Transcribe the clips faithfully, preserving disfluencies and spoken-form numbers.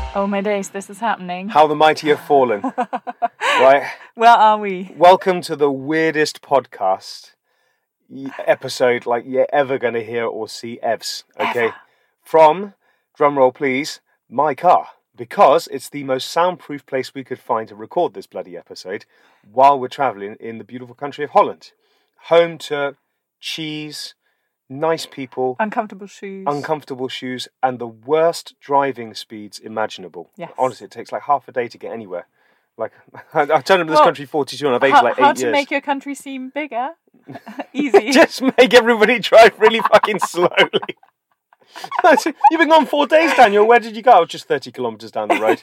Oh my days, this is happening. How the mighty have fallen. Right? Where are we? Welcome to the weirdest podcast episode like you're ever going to hear or see evs. Okay? Ever. From, drumroll please, my car. Because it's the most soundproof place we could find to record this bloody episode while we're travelling in the beautiful country of Holland. Home to cheese, nice people, Uncomfortable shoes. uncomfortable shoes, and the worst driving speeds imaginable. Yes. Honestly, it takes like half a day to get anywhere. Like, I turned up to this Well, country forty-two and I've aged how, like eight how years. to make your country seem bigger? Easy. Just make everybody drive really fucking slowly. You've been gone four days, Daniel. Where did you go? I was just thirty kilometres down the road.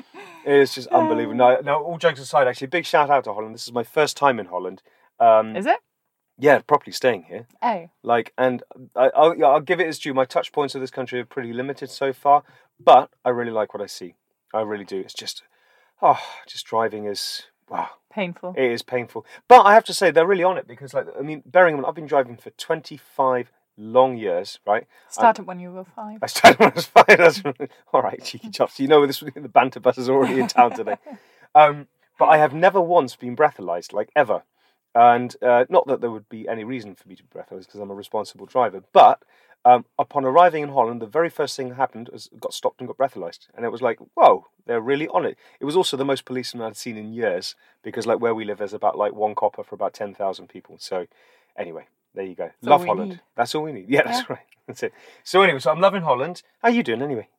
It's just unbelievable. No, no, all jokes aside, actually, big shout out to Holland. This is my first time in Holland. Um, Is it? yeah, properly staying here. Oh. Like, and I, I'll, yeah, I'll give it its due. My touch points of this country are pretty limited so far, but I really like what I see. I really do. It's just, oh, just driving is, wow. Painful. It is painful. But I have to say, they're really on it because, like, I mean, bearing in mind, I've been driving for twenty-five long years, right? Started when you were five. I started when I was five. That's all right, cheeky chops. You know, this the banter bus is already in town today. Um, but I have never once been breathalyzed, like ever. And uh, not that there would be any reason for me to be breathalyzed because I'm a responsible driver. But um, upon arriving in Holland, the very first thing that happened was got stopped and got breathalyzed. And it was like, whoa, they're really on it. It was also the most policemen I'd seen in years because, like, where we live, there's about like one copper for about ten thousand people. So, anyway. There you go. That's Love all we Holland. need. That's all we need. Yeah, that's Yeah. right. That's it. So anyway, so I'm loving Holland. How are you doing anyway?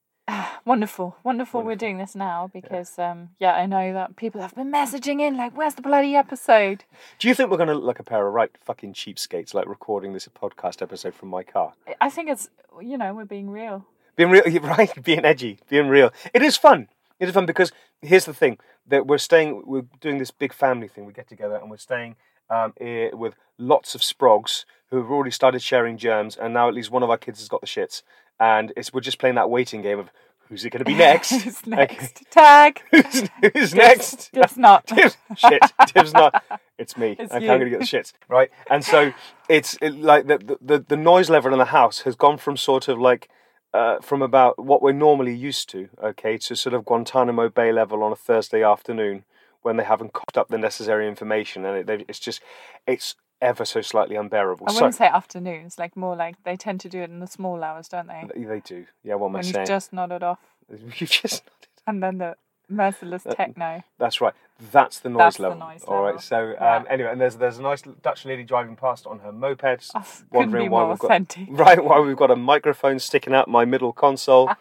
Wonderful. Wonderful we're doing this now because, yeah. Um, yeah, I know that people have been messaging in like, where's the bloody episode? Do you think we're going to look like a pair of right fucking cheapskates, like recording this podcast episode from my car? I think it's, you know, we're being real. Being real, right? Being edgy, being real. It is fun. It is fun because here's the thing: that we're staying, we're doing this big family thing. We get together and we're staying um, here with lots of sprogs who have already started sharing germs, and now at least one of our kids has got the shits. And it's we're just playing that waiting game of who's it going to be next? Who's next? Okay. Tag. who's, who's next? It's not. Tiv's, shit, Tiv's not. It's me. It's okay, you. I'm going to get the shits, right? And so it's it, like the, the the noise level in the house has gone from sort of like uh, from about what we're normally used to, okay, to sort of Guantanamo Bay level on a Thursday afternoon when they haven't coughed up the necessary information, and it, they, it's just it's ever so slightly unbearable. I wouldn't so, say afternoons, like more like they tend to do it in the small hours, don't they? They do. Yeah, what am I when saying? you've just nodded off. You've just nodded. And then the merciless techno. That's right. That's the noise That's level. the noise All level. right. So um, Yeah. anyway, and there's there's a nice Dutch lady driving past on her moped, Oh, couldn't be why more we've got authentic. right why we've got a microphone sticking out my middle console,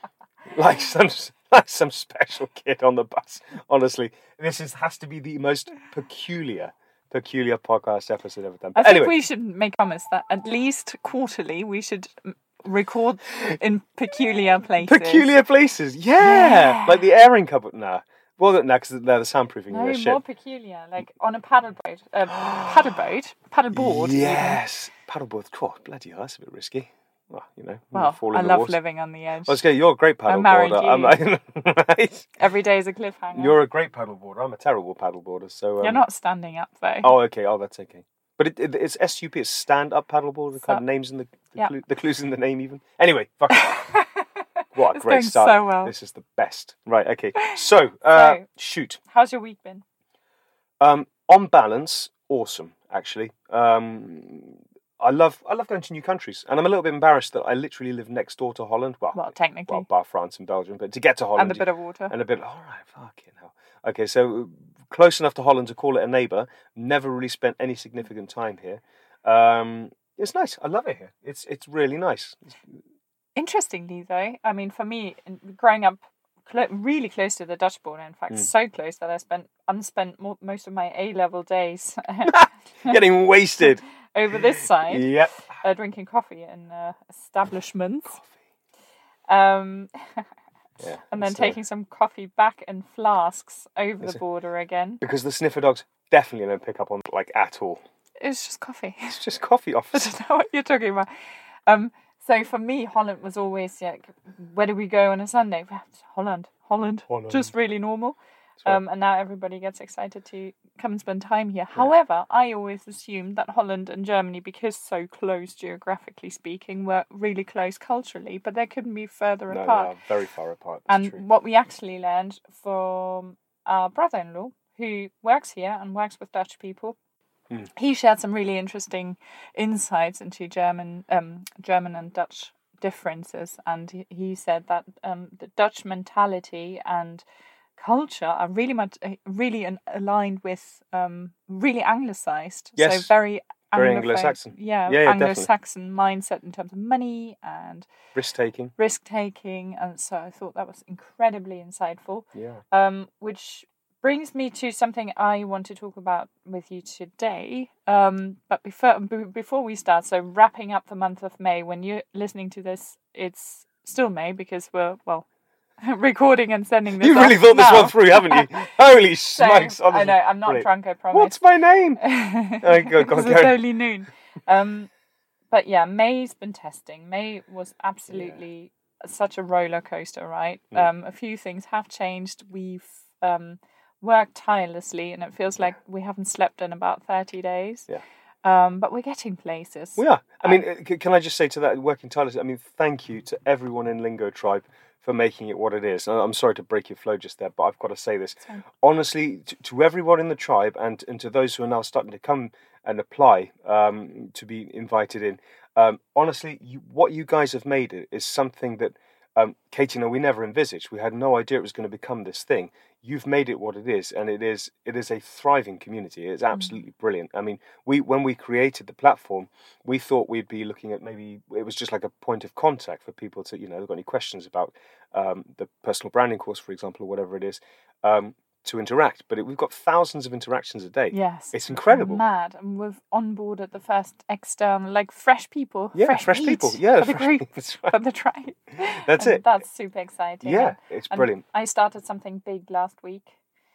like some like some special kid on the bus. Honestly, this is has to be the most peculiar. Peculiar podcast episode ever done. I But think anyway, we should make promise that at least quarterly we should m- record in peculiar places. peculiar places, yeah, Yeah. like the airing cupboard. Nah, well, no, because they're the soundproofing. No, of their more shit. peculiar, like on a paddle boat, uh, paddle boat, paddle board. even. Yes, paddleboard. Oh, bloody hell, that's a bit risky. Well, you know, Well, fall in I the love water. living on the edge. I was going, you're a great paddleboarder. married I'm- right? Every day is a cliffhanger. You're a great paddleboarder. I'm a terrible paddleboarder. So um, You're not standing up though. Oh, okay. Oh, that's okay. But it, it, it's S U P. It's stand-up paddleboard. The kind of Sup. names in the the, Yeah. clue, the clues in the name even. Anyway, fuck. it. What a It's great going start. so well. This is the best. Right. Okay. So, uh, So- shoot. How's your week been? Um, on balance, awesome. Actually, um, I love I love going to new countries, and I'm a little bit embarrassed that I literally live next door to Holland. Well, Well, technically. well, bar France and Belgium, but to get to Holland, And a bit of water. and a bit. All right, fucking hell. Okay, so close enough to Holland to call it a neighbour. Never really spent any significant time here. Um, it's nice. I love it here. It's it's really nice. Interestingly, though, I mean, for me, in- growing up clo- really close to the Dutch border, in fact, Mm. so close that I spent unspent mo- most of my A-level days Getting wasted. over this side, Yep. uh, drinking coffee in uh, establishments. Um, Yeah. and then it's, uh, taking some coffee back in flasks over Is the it- border again. because the sniffer dogs definitely don't pick up on like at all. It's just coffee. It's just coffee I office. don't know what you're talking about. Um, so for me, Holland was always like, where do we go on a Sunday? Holland, Holland, Holland. just really normal. right. Um, and now everybody gets excited to come and spend time here. Yeah. However, I always assumed that Holland and Germany, because so close geographically speaking, were really close culturally, but they couldn't be further no, apart. No, they are very far apart. That's and true. What we actually learned from our brother-in-law, who works here and works with Dutch people, mm. he shared some really interesting insights into German, um, German and Dutch differences, and he, he said that um, the Dutch mentality and culture are really much really aligned with um, really anglicized, yes. so very very Anglo-Saxon. Yeah, yeah, yeah Anglo-Saxon definitely. Mindset in terms of money and risk taking. Risk taking, and so I thought that was incredibly insightful. Yeah. Um, which brings me to something I want to talk about with you today. Um, but before before we start, so wrapping up the month of May. When you're listening to this, it's still May because we're well. recording and sending this. You really thought now. this one through, haven't you? Holy smokes! So, I know I'm not Brilliant. drunk. I promise. What's my name? oh, go, go, it's only noon. Um, but yeah, May's been testing. May was absolutely yeah. such a roller coaster, right? Mm. Um, a few things have changed. We've um, worked tirelessly, and it feels like we haven't slept in about thirty days. Yeah. Um, but we're getting places. We are. I mean, um, can I just say to that, working tirelessly, I mean, thank you to everyone in Lingo Tribe for making it what it is. I'm sorry to break your flow just there, but I've got to say this. Sorry. Honestly, to, to everyone in the tribe and, and to those who are now starting to come and apply um, to be invited in, um, honestly, you, what you guys have made it is something that um, Katie and I, we never envisaged. We had no idea it was going to become this thing. You've made it what it is, and it is it is a thriving community. It's absolutely mm. brilliant. I mean, we when we created the platform, we thought we'd be looking at maybe it was just like a point of contact for people to, you know, they've got any questions about um, the personal branding course, for example, or whatever it is, um, to interact. But it, we've got thousands of interactions a day. Yes, it's incredible. Mad, and we've onboarded the first external, like fresh people. Yeah, fresh, fresh people. Yeah, for the fresh group, people. That's right. for the tribe. That's and it. That's super exciting. Yeah, it's and brilliant. I started something big last week.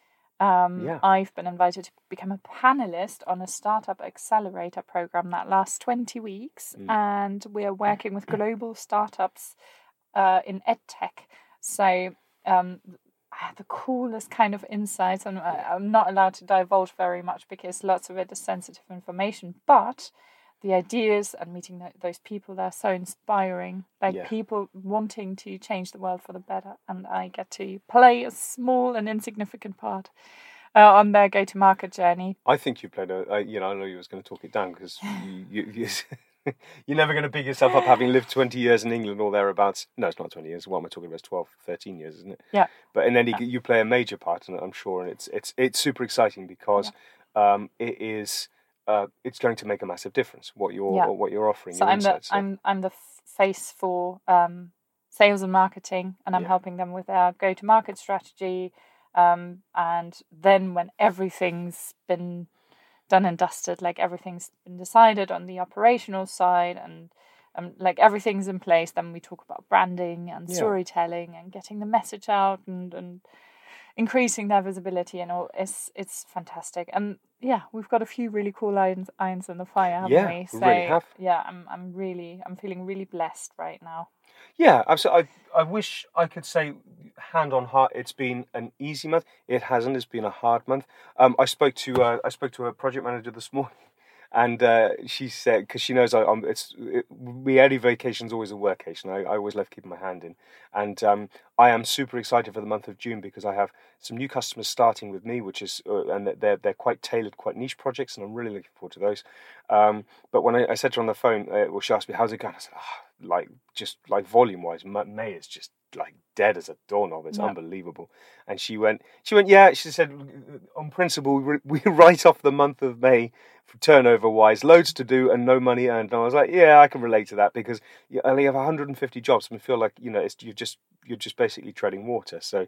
Um, yeah. I've been invited to become a panelist on a startup accelerator program that lasts twenty weeks, mm. and we are working with global startups uh, in edtech. So um, I had the coolest kind of insights, and I'm not allowed to divulge very much because lots of it is sensitive information, but the ideas and meeting those people, they're so inspiring, like yeah. people wanting to change the world for the better, and I get to play a small and insignificant part uh, on their go-to-market journey. I think you played a, uh, you know, I know you was going to talk it down because you, you, you, you're never going to big yourself up having lived twenty years in England or thereabouts. No, it's not twenty years. What am I talking about? It's twelve, thirteen years, isn't it? Yeah. But in any, yeah. you play a major part in it, I'm sure, and it's it's it's super exciting because yeah. um, it is. Uh, it's going to make a massive difference what you're yeah. what you're offering. So your I'm insights, the so. I'm I'm the face for um, sales and marketing, and I'm yeah. helping them with their go-to-market strategy. Um, and then when everything's been done and dusted, like everything's been decided on the operational side, and um, like everything's in place, then we talk about branding and yeah. storytelling and getting the message out and and increasing their visibility and all. It's it's fantastic. And yeah, we've got a few really cool irons, irons in the fire, haven't yeah, we? So we really have. yeah, I'm I'm really I'm feeling really blessed right now. Yeah, absolutely. I I wish I could say, hand on heart, it's been an easy month. It hasn't. It's been a hard month. Um, I spoke to uh, I spoke to a project manager this morning, and uh, she said, because she knows I, I'm, it's it, reality vacation's always a workation. I, I always love keeping my hand in, and um, I am super excited for the month of June because I have some new customers starting with me, which is uh, and they're they're quite tailored, quite niche projects, and I'm really looking forward to those. Um, but when I, I said to her on the phone, uh, well, she asked me how's it going. I said, oh, like just like volume wise, May is just like dead as a doorknob. It's yeah. unbelievable. And she went, she went, yeah. She said, on principle, we, we write off the month of May for turnover wise, loads to do and no money earned. And I was like, yeah, I can relate to that because you only have one hundred fifty jobs and feel like you know it's you're just you're just basically treading water. So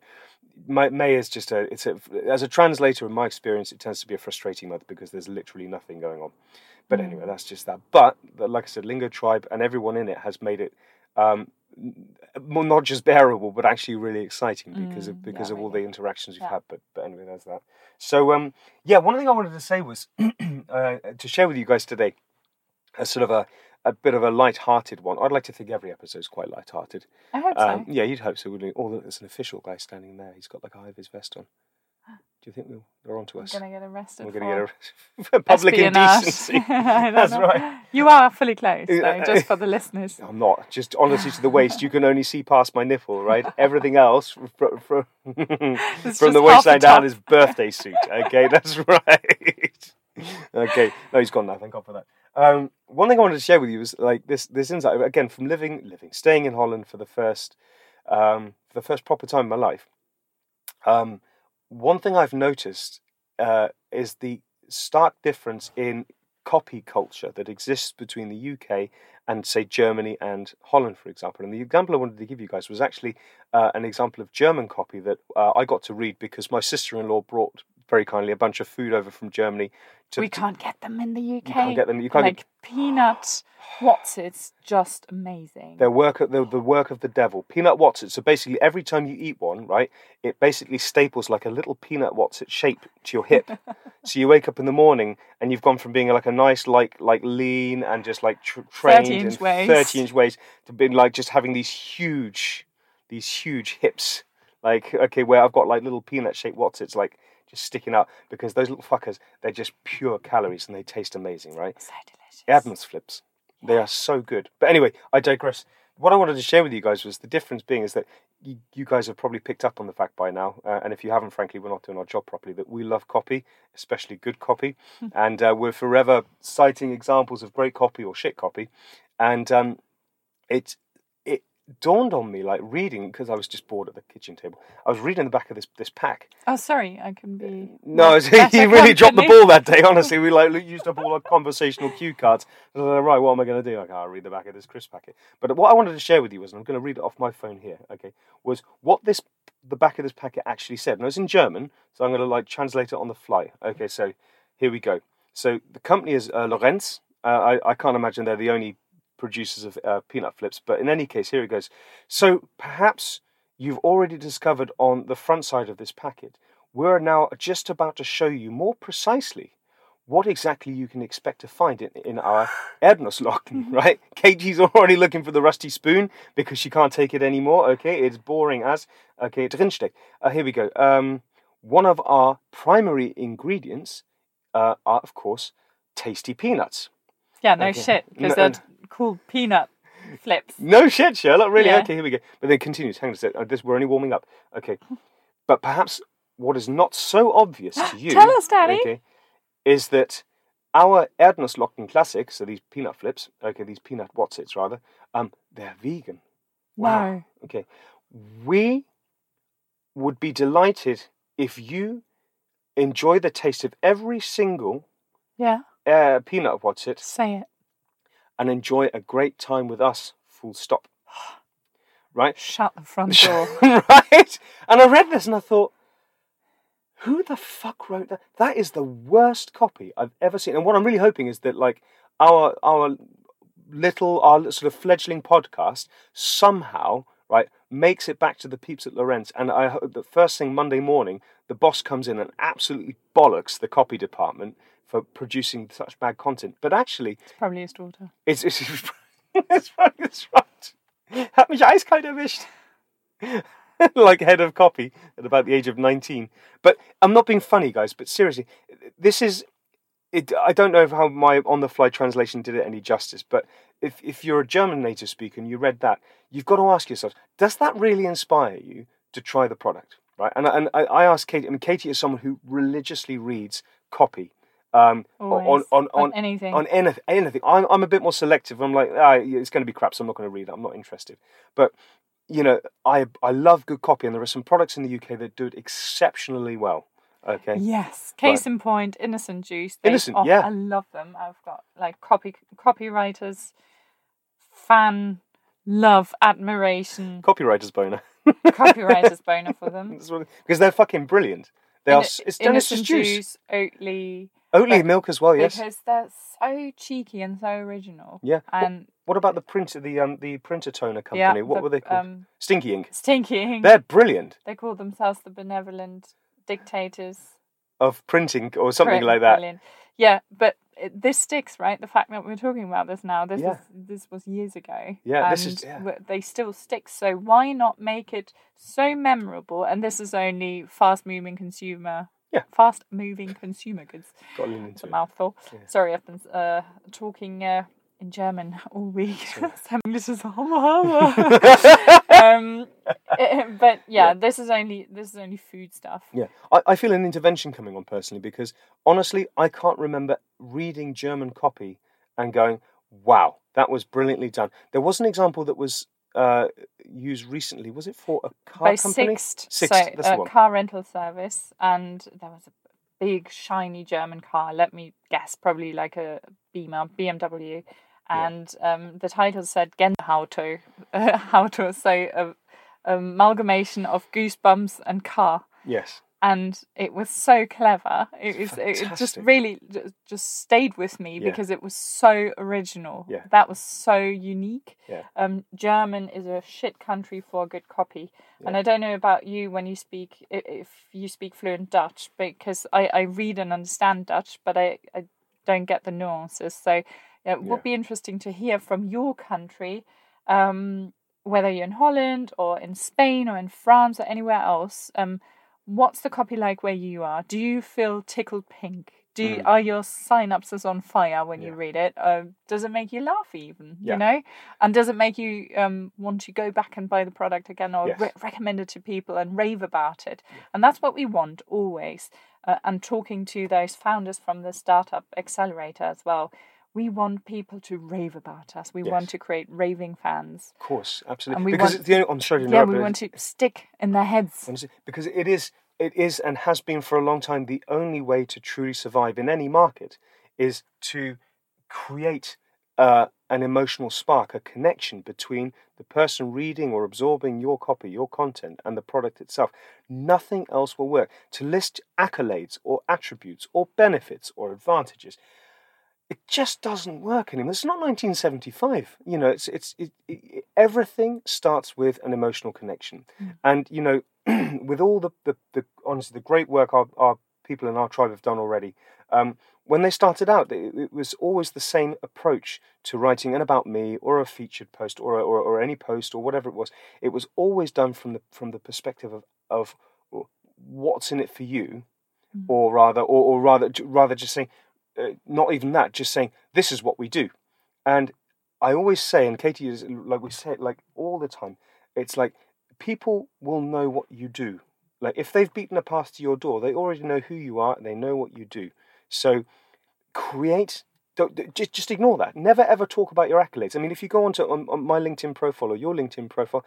May is just a it's a as a translator in my experience, it tends to be a frustrating month because there's literally nothing going on. But mm. anyway, that's just that. But like I said, Lingo Tribe and everyone in it has made it. Um, not just bearable, but actually really exciting because mm, of because yeah, of all really. the interactions we've yeah. had. But but anyway, there's that. So um, yeah, one thing I wanted to say was uh, to share with you guys today a sort of a, a bit of a light-hearted one. I'd like to think every episode is quite light-hearted. I hope um, so. Yeah, you'd hope so, wouldn't you? Although there's an official guy standing there. He's got like a high-vis vest on. Do you think they'll, they're on to us? We're going to get arrested We're for going to get arrested for public espionage. indecency. I don't That's know. right. You are fully clothed, though, just for the listeners. I'm not. Just honestly to the waist, you can only see past my nipple, right? Everything else from, from, from the waistline down is birthday suit. Okay, that's right. Okay, no, he's gone now. Thank God for that. Um, one thing I wanted to share with you is like this this insight again from living living staying in Holland for the first um, for the first proper time in my life. Um, one thing I've noticed uh, is the stark difference in copy culture that exists between the U K and, say, Germany and Holland, for example. And the example I wanted to give you guys was actually uh, an example of German copy that uh, I got to read because my sister-in-law brought very kindly a bunch of food over from Germany. To, we to, can't get them in the U K. You can't get them. You can't like get... peanut Wotsits, just amazing. Their work, the, the work of the devil. Peanut Wotsits. So basically, every time you eat one, right, it basically staples like a little peanut Wotsit shape to your hip. So you wake up in the morning and you've gone from being like a nice, like like lean and just like tra- trained thirty inch in waist. thirty inch waist to being like just having these huge, these huge hips. Like okay, where I've got like little peanut shaped Wotsits, like. Just sticking out because those little fuckers, they're just pure calories and they taste amazing, right? So delicious. Erdnuss flips. They are so good. But anyway, I digress. What I wanted to share with you guys was the difference being is that you, you guys have probably picked up on the fact by now, uh, and if you haven't, frankly, we're not doing our job properly, that we love copy, especially good copy, and uh, we're forever citing examples of great copy or shit copy. And um, it, it dawned on me, like reading, because I was just bored at the kitchen table, I was reading the back of this, this pack. Oh, sorry, I can be... No, he really dropped the ball that day, honestly. We like used up all our conversational cue cards. I was like, right, what am I going to do? I can't read the back of this crisp packet. But what I wanted to share with you was, and I'm going to read it off my phone here, okay, was what this the back of this packet actually said. And it's in German, so I'm going to like translate it on the fly. Okay, so here we go. So the company is uh, Lorenz. Uh, I, I can't imagine they're the only producers of uh, peanut flips, but in any case, here it goes. So perhaps you've already discovered on the front side of this packet, we're now just about to show you more precisely what exactly you can expect to find in, in our Erdnusslocken, right? Katie's already looking for the rusty spoon because she can't take it anymore, okay? It's boring as, okay, drinsteck. Uh, here we go. Um, one of our primary ingredients uh, are, of course, tasty peanuts. Yeah, no okay. shit, because no, they're cool peanut flips. No shit, Sherlock, really? Yeah. Okay, here we go. But then continues. Hang on a second. This, we're only warming up. Okay. But perhaps what is not so obvious to you... Tell us, Daddy! Okay, is that our Erdnusslocken Classic, so these peanut flips, okay, these peanut Wotsits rather, um, they're vegan. Wow. No. Okay. We would be delighted if you enjoy the taste of every single Yeah. uh, peanut Wotsit Say it. and enjoy a great time with us, full stop. Right? Shut the front door. Right? And I read this and I thought, who the fuck wrote that? That is the worst copy I've ever seen. And what I'm really hoping is that, like, our our little, our sort of fledgling podcast somehow, right, makes it back to the peeps at Lorenz. And I hope that first thing Monday morning, the boss comes in and absolutely bollocks the copy department for producing such bad content. But actually... It's probably his daughter. It's, it's, it's, it's right. Hat mich eiskalt erwischt. Like head of copy at about the age of nineteen. But I'm not being funny, guys, but seriously, this is... It, I don't know if how my on-the-fly translation did it any justice, but if, if you're a German native speaker and you read that, you've got to ask yourself, does that really inspire you to try the product? Right? And, and I, I asked Katie, I mean, Katie is someone who religiously reads copy. Um, Always. on, on, on, on anything. On anything. anything. I'm, I'm a bit more selective. I'm like, ah, it's going to be crap, so I'm not going to read it. I'm not interested. But, you know, I I love good copy, and there are some products in the U K that do it exceptionally well. Okay. Yes. Case Right. in point, Innocent Juice. They, Innocent, oh, yeah. I love them. I've got like copy copywriters, fan, love, admiration, Copywriter's boner. copywriters boner for them. That's what- because they're fucking brilliant. They are. Inno- It's Dennis's Innocent juice. Juice, Oatly. Oatly but- milk as well. Yes. Because they're so cheeky and so original. Yeah. And What about the printer? The um the printer toner company. yeah, what the, were they called? Um, Stinky Ink. Stinky Ink. They're brilliant They call themselves the benevolent dictators. of printing or something Bri- like that. Brilliant. Yeah, but it, this sticks, right? The fact that we're talking about this now, this Yeah. is this was years ago. Yeah, and this is- yeah. w- they still stick. So why not make it so memorable? And this is only fast-moving consumer Yeah. Fast-moving consumer goods. Got to lean It's into a it. mouthful. Yeah. Sorry, I've been uh, talking uh, in German all week. So English is um, eh, but yeah, Yeah. this is only this is only food stuff. Yeah, I, I feel an intervention coming on personally because honestly, I can't remember reading German copy and going, "Wow, that was brilliantly done." There was an example that was uh, used recently. Was it for a car By company? Sixt, Sixt, so that's the a one. car rental service, and there was a big shiny German car. Let me guess, probably like a Beamer, B M W, and yeah. um, the title said Gänsehaut, uh, Auto, so a, a amalgamation of goosebumps and car. Yes. And it was so clever. It was. It just really just stayed with me yeah. because it was so original. Yeah. That was so unique. Yeah. Um, German is a shit country for a good copy. Yeah. And I don't know about you when you speak, if you speak fluent Dutch, because I, I read and understand Dutch, but I, I don't get the nuances. So yeah, it would yeah. be interesting to hear from your country, um, whether you're in Holland or in Spain or in France or anywhere else. Um, What's the copy like where you are? Do you feel tickled pink? Do you, mm. Are your synapses on fire when yeah. you read it? Uh, does it make you laugh even? Yeah. You know, and does it make you um, want to go back and buy the product again or yes. re- recommend it to people and rave about it? Yeah. And that's what we want always. Uh, and talking to those founders from the Startup Accelerator as well. We want people to rave about us. We yes. want to create raving fans. Of course, absolutely. And we because want, it's the only, I'm sorry to yeah, interrupt. we want to stick in their heads. Because it is, it is, and has been for a long time, the only way to truly survive in any market is to create uh, an emotional spark, a connection between the person reading or absorbing your copy, your content, and the product itself. Nothing else will work. To list accolades or attributes or benefits or advantages, it just doesn't work anymore. It's not nineteen seventy-five. You know, it's it's it, it, everything starts with an emotional connection, mm. and you know, with all the, the the honestly the great work our our people in our tribe have done already. Um, when they started out, it, it was always the same approach to writing an about me or a featured post or or, or any post or whatever it was. It was always done from the from the perspective of of what's in it for you, mm. or rather, or, or rather rather just saying. Uh, not even that, just saying this is what we do. And I always say, and Katie is like we say it like all the time, it's like people will know what you do. Like if they've beaten a path to your door, they already know who you are, they know what you do. So create, don't, just, just ignore that. Never ever talk about your accolades. I mean, if you go onto on, on my LinkedIn profile or your LinkedIn profile,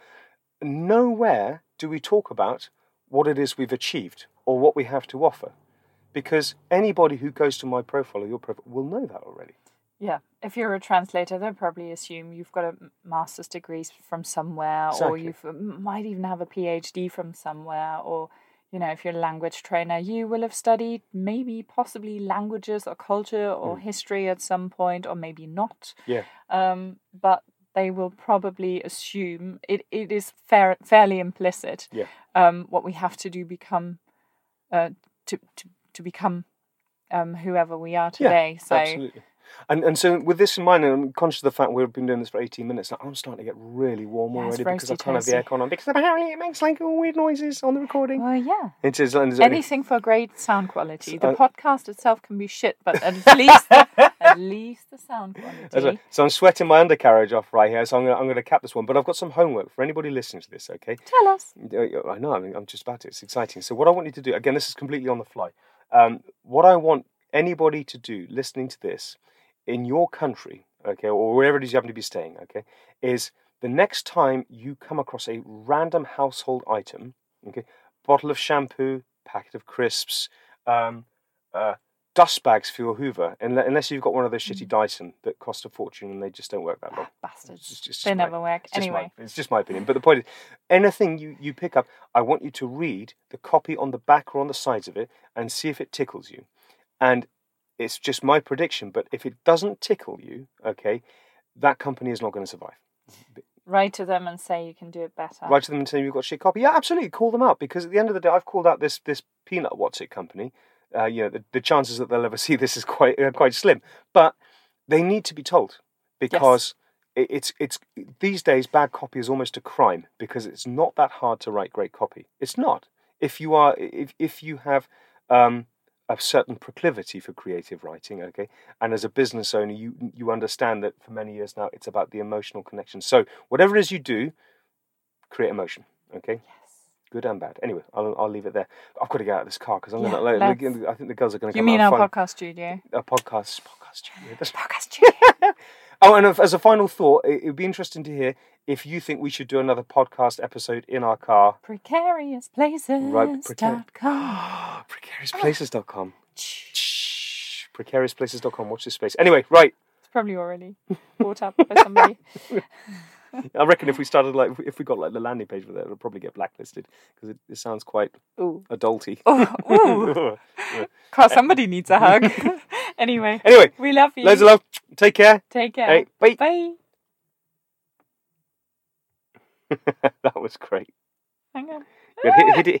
nowhere do we talk about what it is we've achieved or what we have to offer. Because anybody who goes to my profile or your profile will know that already. Yeah. If you're a translator, they'll probably assume you've got a master's degree from somewhere, exactly. or you might even have a PhD from somewhere, or, you know, if you're a language trainer, you will have studied maybe possibly languages or culture or mm. history at some point, or maybe not. Yeah. Um, but they will probably assume it, it is fair, fairly implicit. Yeah. Um, what we have to do become uh, to to. to become um, whoever we are today. Yeah, so absolutely. And and so with this in mind, and I'm conscious of the fact we've been doing this for eighteen minutes now, I'm starting to get really warm yeah, already because I can't have the toasty. aircon on, because apparently it makes like weird noises on the recording. Well, yeah. It is, anything for great sound quality. So, the uh, podcast itself can be shit, but at least the, at least the sound quality. Right. So I'm sweating my undercarriage off right here, so I'm going I'm going to cap this one. But I've got some homework for anybody listening to this, okay? Tell us. I know, I mean, I'm just about to. It's exciting. So what I want you to do, again, this is completely on the fly. Um, what I want anybody to do listening to this in your country, okay, or wherever it is you happen to be staying, okay, is the next time you come across a random household item, okay, bottle of shampoo, packet of crisps, um, uh, dust bags for your Hoover, unless you've got one of those shitty Dyson that cost a fortune and they just don't work that long. Bastards. It's just, they my, never work. It's anyway. My, it's just my opinion. But the point is, anything you, you pick up, I want you to read the copy on the back or on the sides of it and see if it tickles you. And it's just my prediction, but if it doesn't tickle you, okay, that company is not going to survive. Write to them and say you can do it better. Write to them and say you've got shit copy. Yeah, absolutely. Call them out, because at the end of the day, I've called out this this peanut what's it company. Uh, you know, the, the chances that they'll ever see this is quite uh, quite slim. But they need to be told, because yes. it, it's it's these days bad copy is almost a crime, because it's not that hard to write great copy. It's not. If you are if if you have um, a certain proclivity for creative writing, okay? And as a business owner, you you understand that for many years now, it's about the emotional connection. So whatever it is you do, create emotion, okay? Yes. Good and bad. Anyway, I'll I'll leave it there. I've got to get out of this car because I'm Yeah, gonna. Like, let's- I think the girls are gonna You come mean out our and find podcast studio? a podcast podcast studio. That's- Podcast studio. Oh, and as a final thought, it would be interesting to hear if you think we should do another podcast episode in our car. Precarious places. Right, precar- dot com. precarious places dot com. precarious places dot com. Watch this space. Anyway, right. It's probably already bought up by somebody. I reckon if we started like if we got like the landing page with it, it'll probably get blacklisted because it, it sounds quite Ooh. adulty. Ooh. God, somebody needs a hug. Anyway. Anyway, we love you. loads of love. Take care. Take care. Hey, bye. Bye. That was great. Hang on. Good. Hit, hit it.